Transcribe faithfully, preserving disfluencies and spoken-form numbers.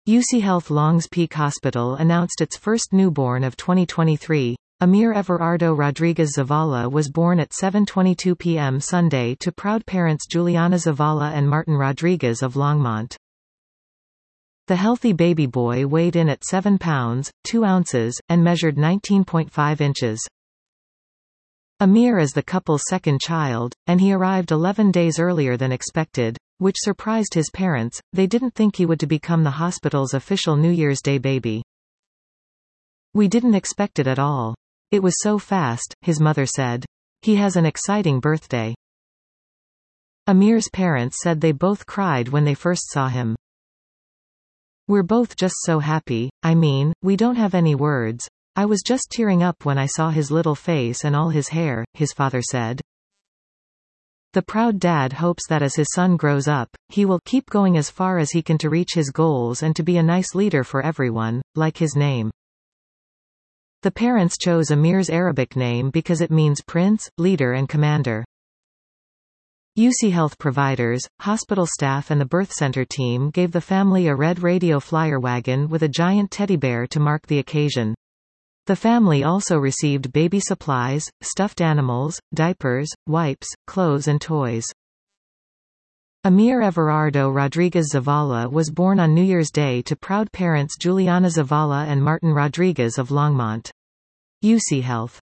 U C Health Longs Peak Hospital announced its first newborn of twenty twenty-three. Amir Everardo Rodriguez Zavala was born at seven twenty-two p m Sunday to proud parents Juliana Zavala and Martin Rodriguez of Longmont. The healthy baby boy weighed in at seven pounds, two ounces, and measured nineteen point five inches. Amir is the couple's second child, and he arrived eleven days earlier than expected, which surprised his parents. They didn't think he would to become the hospital's official New Year's Day baby. "We didn't expect it at all. It was so fast," his mother said. "He has an exciting birthday." Amir's parents said they both cried when they first saw him. "We're both just so happy, I mean, we don't have any words. I was just tearing up when I saw his little face and all his hair," his father said. The proud dad hopes that as his son grows up, he will keep going as far as he can to reach his goals and to be a nice leader for everyone, like his name. The parents chose Amir's Arabic name because it means prince, leader and commander. U C Health providers, hospital staff and the birth center team gave the family a red radio flyer wagon with a giant teddy bear to mark the occasion. The family also received baby supplies, stuffed animals, diapers, wipes, clothes and toys. Amir Everardo Rodriguez Zavala was born on New Year's Day to proud parents Juliana Zavala and Martin Rodriguez of Longmont. U C Health